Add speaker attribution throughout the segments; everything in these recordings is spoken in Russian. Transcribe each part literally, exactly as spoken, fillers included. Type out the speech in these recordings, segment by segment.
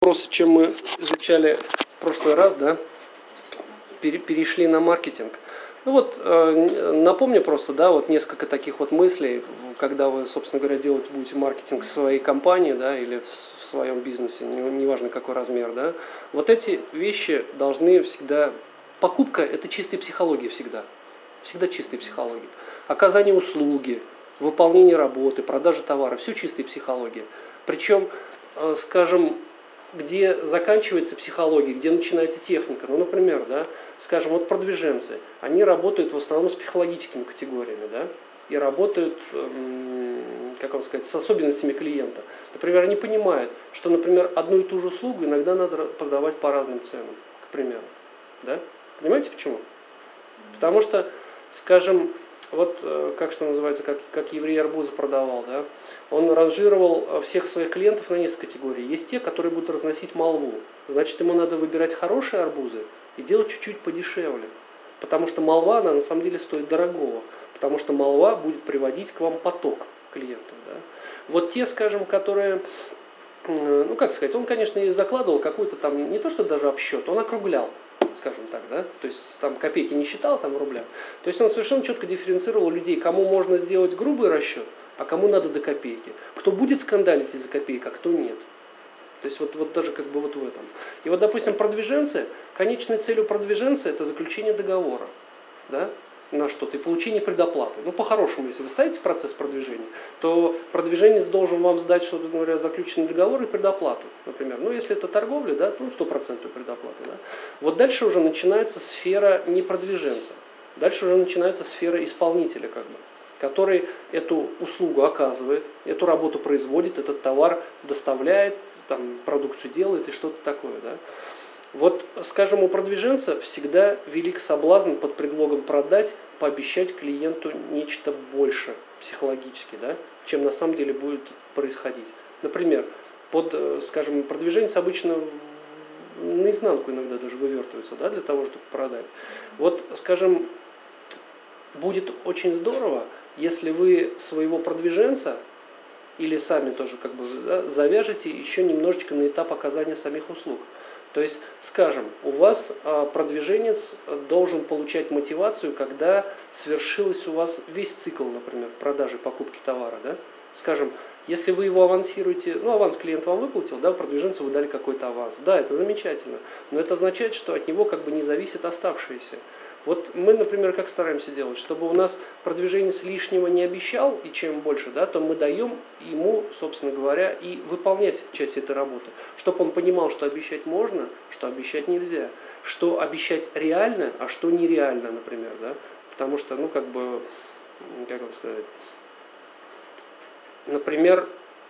Speaker 1: Вопросы, чем мы изучали в прошлый раз, да, перешли на маркетинг. Ну вот, напомню просто, да, вот несколько таких вот мыслей, когда вы, собственно говоря, делать будете маркетинг в своей компании, да, или в своем бизнесе, неважно какой размер, да, вот эти вещи должны всегда, покупка – это чистая психология всегда, всегда чистая психология. Оказание услуги, выполнение работы, продажа товара – все чистая психология. Причем, скажем, где заканчивается психология, где начинается техника. Ну, например, да, скажем, вот продвиженцы, они работают в основном с психологическими категориями, да, и работают, как вам сказать, с особенностями клиента. Например, они понимают, что, например, одну и ту же услугу иногда надо продавать по разным ценам, к примеру. Да? Понимаете почему? Потому что, скажем, вот как что называется, как, как еврей арбузы продавал, да? Он ранжировал всех своих клиентов на несколько категорий. Есть те, которые будут разносить молву. Значит, ему надо выбирать хорошие арбузы и делать чуть-чуть подешевле. Потому что молва, она на самом деле стоит дорогого. Потому что молва будет приводить к вам поток клиентов. Да? Вот те, скажем, которые, ну как сказать, он, конечно, и закладывал какой-то там, не то что даже обсчет, он округлял. Скажем так, да, то есть там копейки не считал, там в рублях. То есть он совершенно четко дифференцировал людей, кому можно сделать грубый расчет, а кому надо до копейки. Кто будет скандалить из-за копеек, а кто нет. То есть вот, вот даже как бы вот в этом. И вот, допустим, продвиженцы, конечной целью продвиженца это заключение договора, да, на что-то и получение предоплаты. Ну, по-хорошему, если вы ставите процесс продвижения, то продвиженец должен вам сдать, что говоря, заключенный договор и предоплату, например. Ну, если это торговля, да, то сто процентов предоплаты. Да. Вот дальше уже начинается сфера не продвиженца. Дальше уже начинается сфера исполнителя, как бы, который эту услугу оказывает, эту работу производит, этот товар доставляет, там, продукцию делает и что-то такое. Да. Вот, скажем, у продвиженца всегда велик соблазн под предлогом продать, пообещать клиенту нечто больше психологически, да, чем на самом деле будет происходить. Например, под, скажем, продвиженец обычно наизнанку иногда даже вывертывается, да, для того, чтобы продать. Вот, скажем, будет очень здорово, если вы своего продвиженца или сами тоже как бы, да, завяжете еще немножечко на этап оказания самих услуг. То есть, скажем, у вас продвиженец должен получать мотивацию, когда свершился у вас весь цикл, например, продажи, покупки товара. Да? Скажем, если вы его авансируете, ну аванс клиент вам выплатил, да, продвиженцу вы дали какой-то аванс. Да, это замечательно, но это означает, что от него как бы не зависит оставшееся. Вот мы, например, как стараемся делать, чтобы у нас продвиженец лишнего не обещал, и чем больше, да, то мы даем ему, собственно говоря, и выполнять часть этой работы. Чтобы он понимал, что обещать можно, что обещать нельзя. Что обещать реально, а что нереально, например. Да? Потому что, ну, как бы, как вам сказать, например,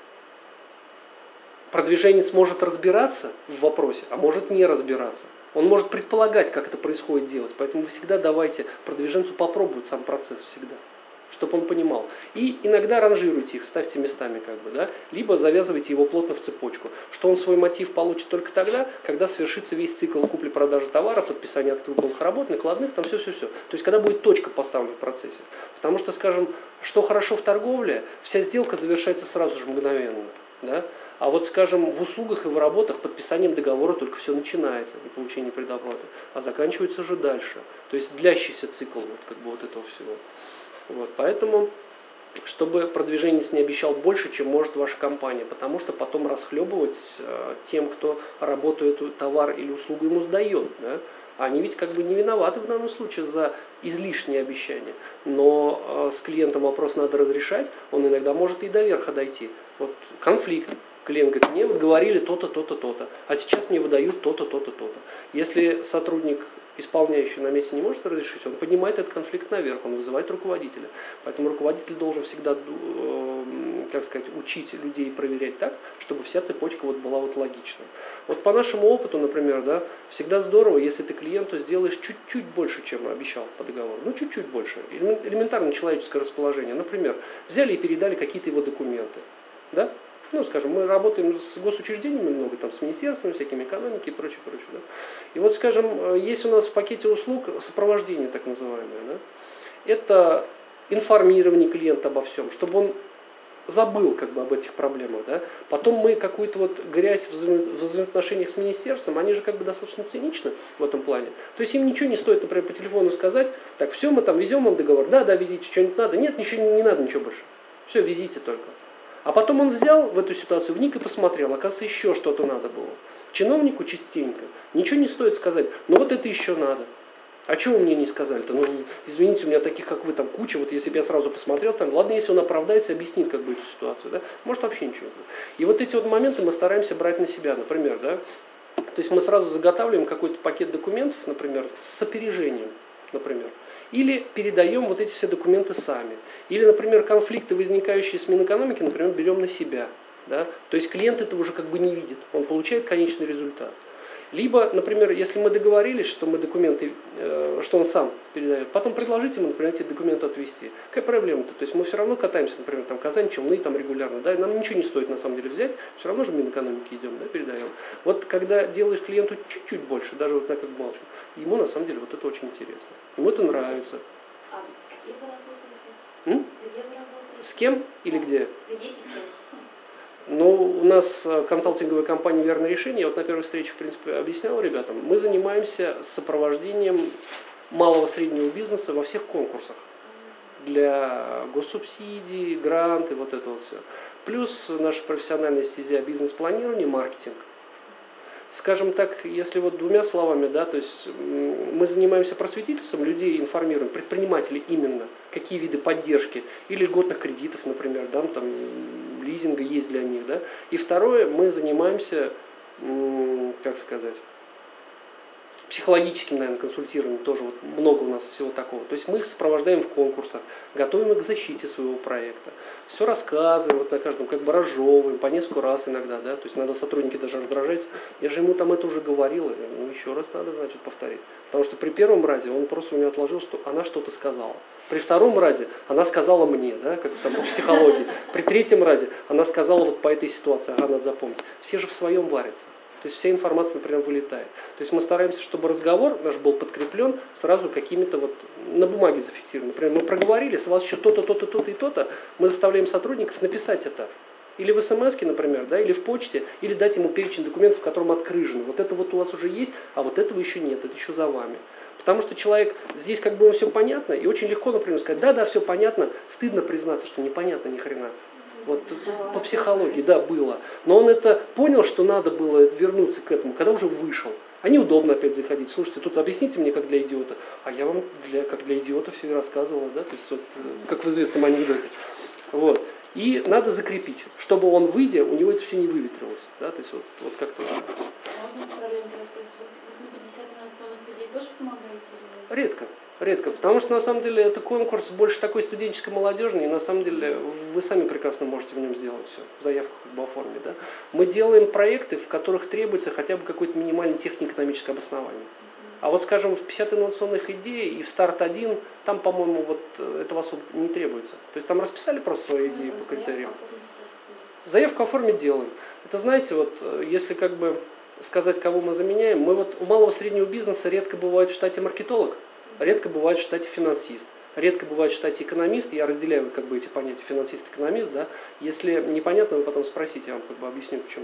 Speaker 1: продвиженец может разбираться в вопросе, а может не разбираться. Он может предполагать, как это происходит делать. Поэтому вы всегда давайте продвиженцу попробовать сам процесс всегда, чтобы он понимал. И иногда ранжируйте их, ставьте местами, как бы, да? Либо завязывайте его плотно в цепочку, что он свой мотив получит только тогда, когда свершится весь цикл купли-продажи товара, подписания актовых работ, накладных, там все-все-все. То есть, когда будет точка поставлена в процессе. Потому что, скажем, что хорошо в торговле, вся сделка завершается сразу же мгновенно. Да? А вот, скажем, в услугах и в работах подписанием договора только все начинается, и получение предоплаты, а заканчивается уже дальше. То есть длящийся цикл вот, как бы вот этого всего. Вот, поэтому, чтобы продвиженец не обещал больше, чем может ваша компания, потому что потом расхлебывать э, тем, кто работу, эту товар или услугу ему сдает. Да? Они ведь как бы не виноваты в данном случае за излишние обещания. Но э, с клиентом вопрос надо разрешать, он иногда может и до верха дойти. Вот конфликт. Клиент говорит, мне вот говорили то-то, то-то, то-то, а сейчас мне выдают то-то, то-то, то-то. Если сотрудник, исполняющий на месте, не может разрешить, он поднимает этот конфликт наверх, он вызывает руководителя. Поэтому руководитель должен всегда, как сказать, учить людей проверять так, чтобы вся цепочка вот была вот логична. Вот по нашему опыту, например, да, всегда здорово, если ты клиенту сделаешь чуть-чуть больше, чем обещал по договору. Ну, чуть-чуть больше. Элементарно человеческое расположение. Например, взяли и передали какие-то его документы. Да? Ну, скажем, мы работаем с госучреждениями много, там, с министерством, всякими экономики и прочее, прочее. Да? И вот, скажем, есть у нас в пакете услуг сопровождение, так называемое. Да? Это информирование клиента обо всем, чтобы он забыл как бы об этих проблемах, да. Потом мы какую-то вот грязь в взаимо- в взаимоотношениях с министерством, они же как бы достаточно циничны в этом плане. То есть им ничего не стоит, например, по телефону сказать, так, все, мы там везем вам договор, да, да, везите, что-нибудь надо, нет, ничего не, не надо, ничего больше, все, везите только. А потом он взял в эту ситуацию, вник и посмотрел, оказывается, еще что-то надо было. Чиновнику частенько ничего не стоит сказать, ну вот это еще надо. А чего вы мне не сказали-то? Ну, извините, у меня таких, как вы, там куча, вот если бы я сразу посмотрел, там, ладно, если он оправдается, объяснит, как бы, эту ситуацию, да, может, вообще ничего не будет. И вот эти вот моменты мы стараемся брать на себя, например, да, то есть мы сразу заготавливаем какой-то пакет документов, например, с опережением, например, или передаем вот эти все документы сами, или, например, конфликты, возникающие с Минэкономики, например, берем на себя, да, то есть клиент этого уже как бы не видит, он получает конечный результат. Либо, например, если мы договорились, что мы документы, э, что он сам передает, потом предложите ему, например, эти документы отвезти. Какая проблема-то? То есть мы все равно катаемся, например, там Казань, Челны, там регулярно, да, и нам ничего не стоит на самом деле взять, все равно же в Минэкономике идем, да, передаем. Вот когда делаешь клиенту чуть-чуть больше, даже вот так как молчу, ему на самом деле вот это очень интересно. Ему это нравится.
Speaker 2: А где вы работаете?
Speaker 1: М?
Speaker 2: Где вы работаете?
Speaker 1: С кем или где?
Speaker 2: Где и с кем?
Speaker 1: Ну, у нас консалтинговая компания «Верное решение». Я вот на первой встрече, в принципе, объяснял ребятам. Мы занимаемся сопровождением малого и среднего бизнеса во всех конкурсах. Для госсубсидий, гранты, вот это вот все. Плюс наша профессиональная стезя бизнес-планирование, маркетинг. Скажем так, если вот двумя словами, да, то есть мы занимаемся просветительством, людей информируем, предпринимателей именно, какие виды поддержки или льготных кредитов, например, да, там, лизинга есть для них, да. И второе, мы занимаемся, как сказать, психологическим, наверное, консультированием, тоже вот много у нас всего такого. То есть мы их сопровождаем в конкурсах, готовим их к защите своего проекта, все рассказываем, вот на каждом как бы разжевываем, по несколько раз иногда, да, то есть иногда сотрудники даже раздражаются, я же ему там это уже говорил, ну еще раз надо, значит, повторить. Потому что при первом разе он просто у меня отложил, что она что-то сказала. При втором разе она сказала мне, да, как там по психологии. При третьем разе она сказала вот по этой ситуации, ага, надо запомнить. Все же в своем варятся. То есть вся информация, например, вылетает. То есть мы стараемся, чтобы разговор наш был подкреплен сразу какими-то вот на бумаге зафиксирован. Например, мы проговорили, с вас еще то-то, то-то, то-то и то-то, мы заставляем сотрудников написать это. Или в смс-ке, например, да, или в почте, или дать ему перечень документов, в котором открыжено. Вот это вот у вас уже есть, а вот этого еще нет, это еще за вами. Потому что человек, здесь как бы все понятно, и очень легко, например, сказать, да, да, все понятно, стыдно признаться, что непонятно ни хрена. Вот по психологии, да, было. Но он это понял, что надо было вернуться к этому, когда уже вышел. А неудобно опять заходить. Слушайте, тут объясните мне, как для идиота. А я вам для, как для идиота все и рассказывала, да, то есть вот, как в известном анекдоте. Вот. И надо закрепить, чтобы он, выйдя, у него это все не выветрилось. Да, то есть вот, вот как-то.
Speaker 2: Можно параллельно спросить, вы на пятьдесят инновационных идей тоже помогаете?
Speaker 1: Редко. Редко, потому что на самом деле это конкурс больше такой студенческой молодежный, и на самом деле вы сами прекрасно можете в нем сделать все, заявку как бы оформить. Да? Мы делаем проекты, в которых требуется хотя бы какое-то минимальное технико-экономическое обоснование. А вот, скажем, в пятьдесят инновационных идей и в старт один, там, по-моему, вот этого особо не требуется. То есть там расписали просто свои идеи по критериям. Заявку оформить делаем. Это, знаете, вот если как бы сказать, кого мы заменяем, мы вот у малого среднего бизнеса редко бывает в штате маркетолог. Редко бывает в штате финансист, редко бывает в штате экономист. Я разделяю вот как бы эти понятия финансист-экономист. Да? Если непонятно, вы потом спросите, я вам как бы объясню почему.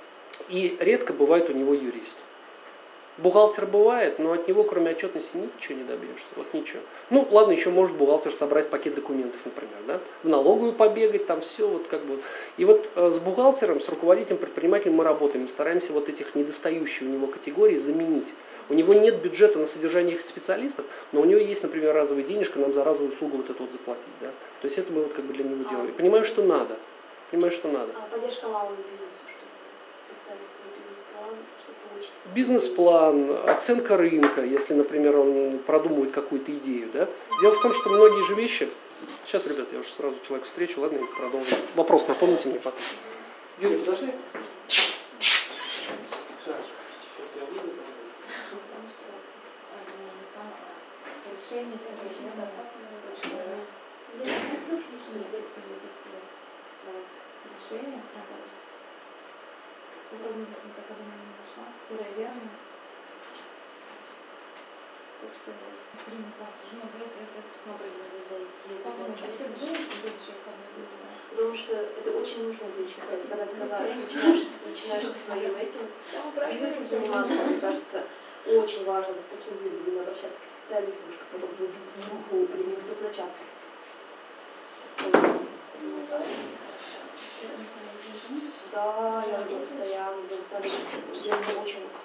Speaker 1: И редко бывает у него юрист. Бухгалтер бывает, но от него, кроме отчетности, ничего не добьешься. Вот ничего. Ну, ладно, еще может бухгалтер собрать пакет документов, например, да? В налоговую побегать, там все вот как бы. И вот с бухгалтером, с руководителем, предпринимателем мы работаем, мы стараемся вот этих недостающих у него категорий заменить. У него нет бюджета на содержание их специалистов, но у него есть, например, разовая денежка, нам за разовую услугу вот это вот заплатить. Да? То есть это мы вот как бы для него делаем. И понимаем, что надо. Понимаем, что надо.
Speaker 2: А поддержка малому бизнесу, чтобы составить свой бизнес-план, чтобы получить?
Speaker 1: Бизнес-план, оценка рынка, если, например, он продумывает какую-то идею. Да? Дело в том, что многие же вещи... Сейчас, ребят, я уже сразу человека встречу, ладно, я продолжу. Вопрос напомните мне потом. Юрий, подошли?
Speaker 2: Решение, решение, управление, не нашла, тире верно. время так сижу, надо это, это посмотреть.
Speaker 3: Обязательно.
Speaker 2: Потом это будет, будет еще входной забываю.
Speaker 3: Потому что это очень нужная вещь, кстати, когда ты когда начинаешь, начинаешь своим этим бизнесом заниматься, мне кажется, очень важно к таким людям обращаться к специалистам, чтобы потом твой бизнес не рухнул или не успеть начаться. Да, я люблю постоянно, я сами делаю очень